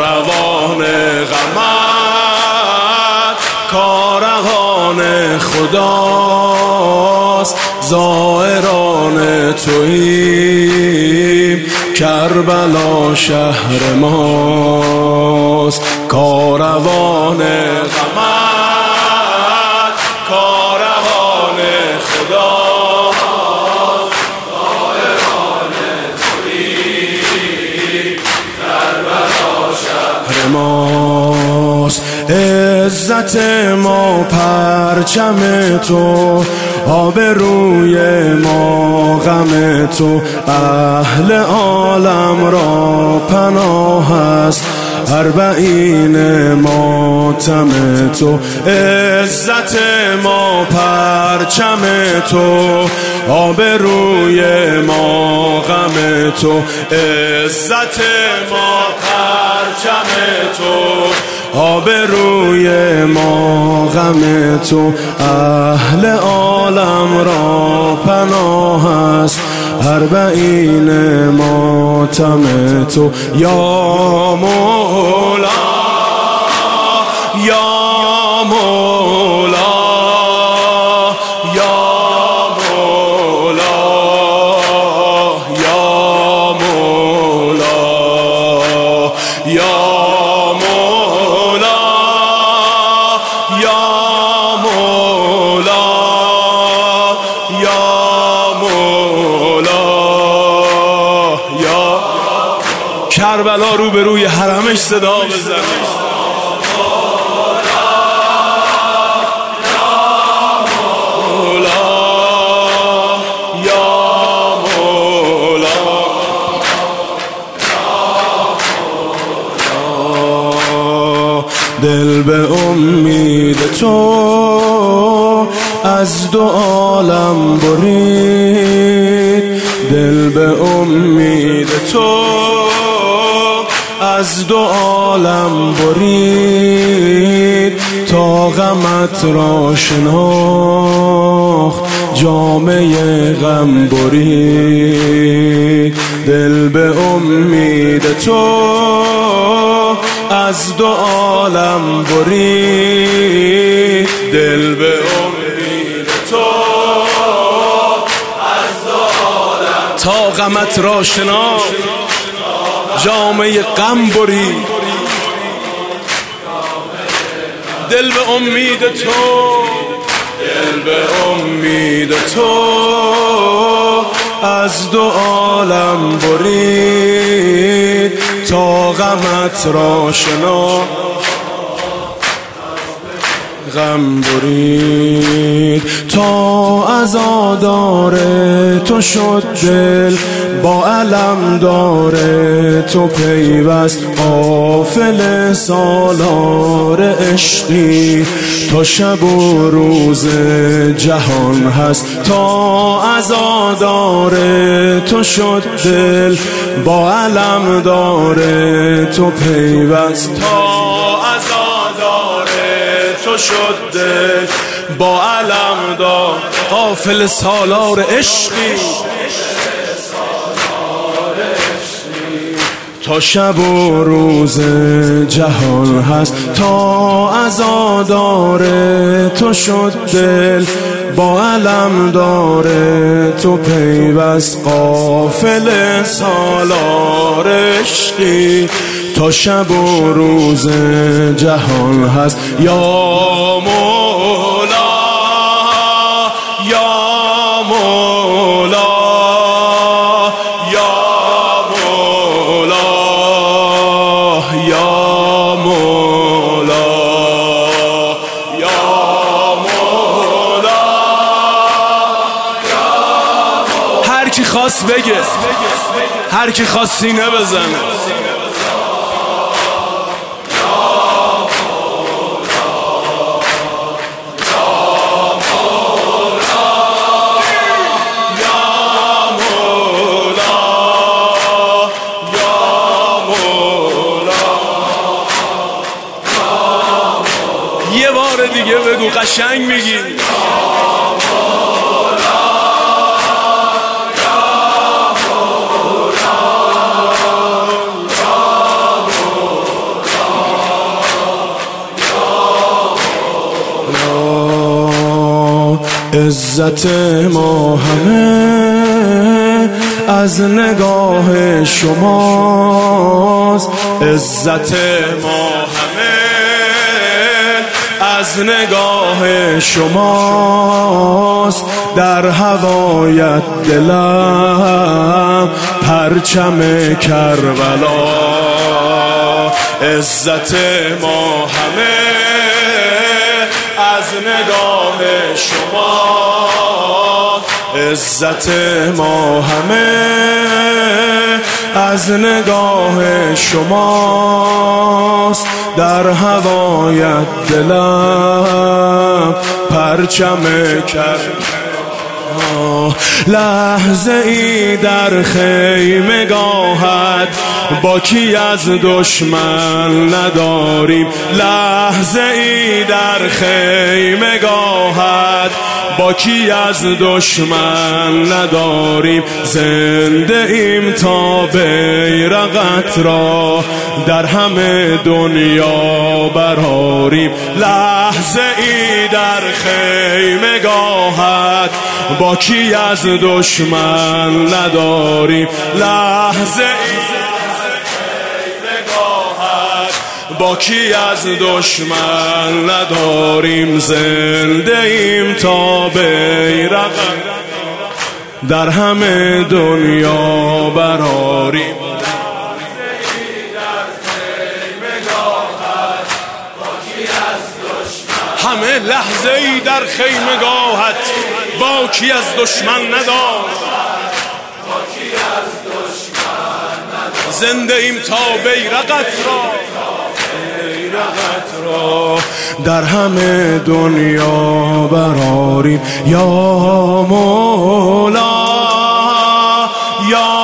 کاروان غمت کاروان خداست، زائران توییم کربلا شهر ماست. کاروان غمت کاروان خداست، زائران توییم کربلا شهر ماست. عزت ما پرچم تو، آبروی ما غم تو، اهل عالم را پناه است اربعین ماتم تو. عزت ما پرچم تو، آبروی ما غم تو، عزت ما پرچم تو، آبروی ما غم تو، اهل عالم را پناه است اربعین ماتم تو. یا مولا یا مولا یا مولا یا مولا یا مولا یا مولا یا مولا یا کربلا رو به روی حرمش صدا بزنه. دل به امید تو از دو عالم برید، دل به امید تو از دو عالم برید، تا غمت را شناخت جامه غم برید. دل به امید تو از دو عالم برید، دل به امید تو از دو عالم، تا غمت را شناخت جامه غم برید. دل به امید تو، دل به امید تو از دو عالم برید، تا غمت را شناخت غم برید. تا عزادار تو شد دل با علم داره تو پیوست، غافل سالار عشقی تا شب و روز جهان هست. تا عزادار تو شد دل با علم داره تو پیوست، تا عزادار تو شد دل با علم دار، غافل سالار عشقی تا شب و روز جهان هست. تا عزادار تو شد دل با علم داره تو پیوست، غافل سالار عشقی تا شب و روز جهان هست. یا مولا یا مولا یا مولا یا مولا یا مولا. هر کی خواست بگه، هر کی خواست سینه بزنه. یه بار دیگه بگو، قشنگ میگی. عزت ما همه از نگاه شماست، عزت ما همه از نگاه شماست. در هوایت دلم پرچم کربلا، عزت ما همه از نگاه شما، عزت ما همه از نگاه شماست. در هوایت دلم پرچم کربلا، لحظه ای در خیمگاهت با کی از دشمن نداریم، لحظه ای در خیمگاهت با کی از دشمن نداریم. زنده ایم تا بیرقت را در همه دنیا برآریم، لحظه ای در خیمگاهت با کی از دشمن نداریم، لحظه ای با کی از دشمن نداریم. زنده ایم تا بیرق در همه دنیا برآریم، همه لحظه ای در خیمگاهت با کی از دشمن ندار، زنده ایم تا بیرقت را در همه دنیا برآریم. یا مولا یا